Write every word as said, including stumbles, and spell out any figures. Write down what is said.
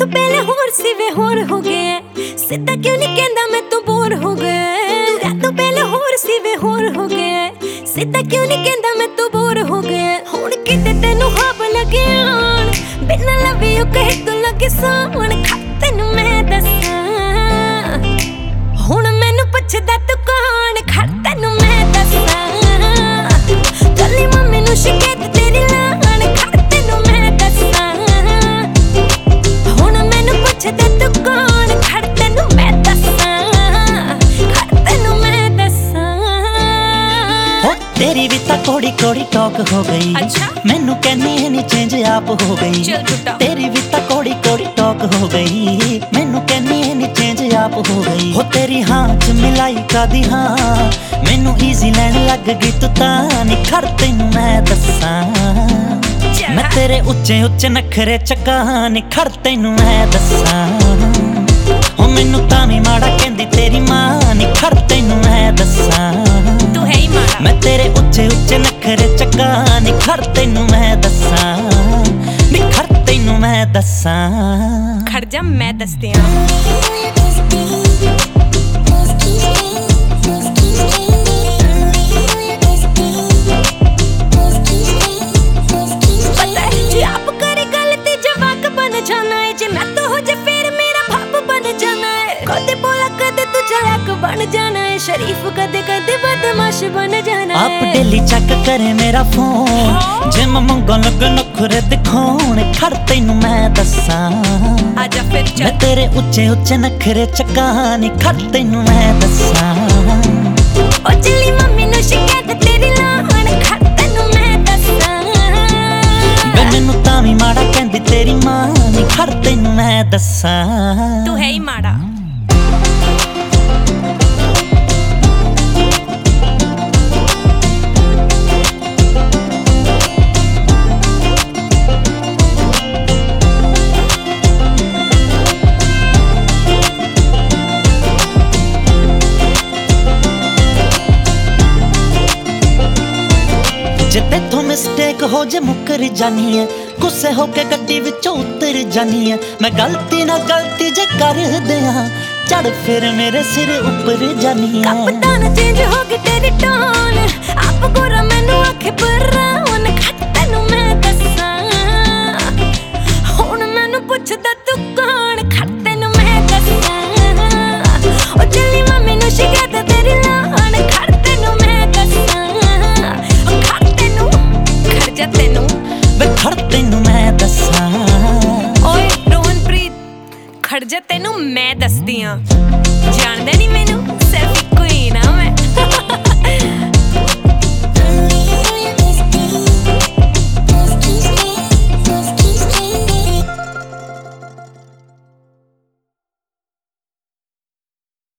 ਤੋਂ ਪਹਿਲੇ ਹੋਰ ਸੀ ਵੇ ਹੋਰ ਹੋ ਗਏ ਸਿੱਧਾ ਕਿਉਂ ਨਹੀਂ ਕਹਿੰਦਾ ਮੈਂ ਤੂੰ ਬੋਰ ਹੋ ਗਏ ਤੂੰ ਰਾਤ ਤੋਂ ਪਹਿਲੇ ਹੋਰ ਸੀ ਵੇ ਹੋਰ ਹੋ ਗਏ ਸਿੱਧਾ ਕਿਉਂ ਨਹੀਂ ਕਹਿੰਦਾ ਮੈਂ ਤੂੰ ਬੋਰ ਹੋ ਗਏ ਹੁਣ ਕਿਤੇ ਤੈਨੂੰ ਹਾਬ ਲੱਗਿਆ ਬਿਨਾਂ ਲਵ ਯੂ ਕਹੇ ਤੂੰ ਲੱਗੇ ਸੋਹਣ ਤੈਨੂੰ ਮੈਂ ਦੱਸਾਂ ਹੁਣ ਮੈਨੂੰ ਪੁੱਛਦਾ ਤੂੰ ਕੌਣ ਖੜ ਤੈਨੂੰ ਮੈਂ ਦੱਸਾਂ ਚੱਲੀ ਮੰਮੀ ਨੂੰ ਸ਼ਿਕਾਇਤ ਤੇਰੀ ਲਾਣ ਖੜ ਤੈਨੂੰ ਮੈਂ ਦੱਸਾਂ ਹੁਣ ਮੈਨੂੰ ਪੁੱਛਦਾ ਤੂੰ ਕੌਣ ਖੜ ਤੈਨੂੰ ਮੈਂ ਦੱਸਾਂ ਖੜ ਤੈਨੂੰ ਮੈਂ ਦੱਸਾਂ ਹੋ ਤੇਰੀ ਵੀ ਤਾਂ ਕੋੜੀ ਕੋੜੀ ਟਾਕ ਹੋ ਗਈ ਮੈਨੂੰ ਕਹਿੰਨੀ ਹੈ ਨੀ ਚੇਂਜ ਆਪ ਹੋ ਗਈ ਤੇਰੀ ਵੀ ਤਾਂ ਕੋੜੀ ਕੋੜੀ ਟਾਕ ਹੋ ਗਈ ਮੈਨੂੰ ਕਹਿੰਨੀ ਹੈ ਨੀ ਚੇਂਜ ਆਪ ਹੋ ਗਈ ਹੋ ਤੇਰੀ ਹਾਂ ਚ ਮਿਲਾਈ ਕਾਦੀ ਹਾਂ ਮੈਨੂੰ ਈਜ਼ੀ ਲੈਣ ਲੱਗ ਗਈ ਤੂੰ ਤਾਂ ਨੀ ਖੜ ਤੈਨੂੰ ਮੈਂ ਦੱਸਾਂ ਮੈਂ ਤੇਰੇ ਉੱਚੇ ਉੱਚੇ ਨਖਰੇ ਚੱਕਾਂ ਨੀ ਖੜ ਤੈਨੂੰ ਮੈਂ ਦੱਸਾਂ ਹੋ ਮੈਨੂੰ ਤਾਂ ਵੀ ਮਾੜਾ ਕਹਿੰਦੀ ਤੇਰੀ ਮਾਂ ਨੀ ਖੜ ਤੈਨੂੰ ਮੈਂ ਦੱਸਾਂ ਤੂੰ ਹੈ ਹੀ ਮਾੜਾ ਮੈਂ ਤੇਰੇ ਉੱਚੇ ਉੱਚੇ ਨਖਰੇ ਚੱਕਾਂ ਨੀ ਖੜ ਤੈਨੂੰ ਮੈਂ ਦੱਸਾਂ ਨੀ ਖੜ ਤੈਨੂੰ ਮੈਂ ਦੱਸਾਂ ਖੜ ਜਾ ਮੈਂ ਦੱਸਦੀ ਆਂ बन जाना है शरीफ कदे कदे बदमाश बन जाना है आप डेली चेक करे मेरा फोन जे मैं मंगो लग नखरे दिखाने खड़ तैनू मैं दस्सां आजा फिर चल मैं तेरे उच्चे उच्चे नखरे चकानी खड़ तैनू मैं दस्सां ओ चली मम्मी नु शिकायत तेरी लाण खड़ तैनू मैं दस्सां वे मैनू तां वी माड़ा कहंदी तेरी मां नी खड़ तैनू मैं दस्सां तू है ही माड़ा जे तेथों मिस्टेक हो जे मुकर जानी है गुस्से होके गड्डी विचों उतर जानी है मैं गलती ना गलती जे कर दियां चढ़ फिर मेरे सिर ऊपर जानी है कप्तान चेंज हो गई तेरी टोन आप गोरा मैनू आखे बराउन खड़ तैनू मैं दस्सां हुण मैनू पुछदा तू कौन खड़ तैनू मैं दस्सां ओ चली मम्मी नू शिकायत तेरी लाण खड़ तैनू मैं दस्सां ਤੈਨੂੰ ਵੇ ਖੜ ਤੈਨੂੰ ਮੈਂ ਦੱਸਾਂ ਓਏ ਰੋਹਨਪ੍ਰੀਤ ਖੜ ਜਾ ਤੈਨੂੰ ਮੈਂ ਦੱਸਦੀ ਆਂ ਜਾਣਦਾ ਨਹੀਂ ਮੈਨੂੰ ਸਿਰਫ ਇੱਕੋ ਹੀ ਨਾ ਮੈਂ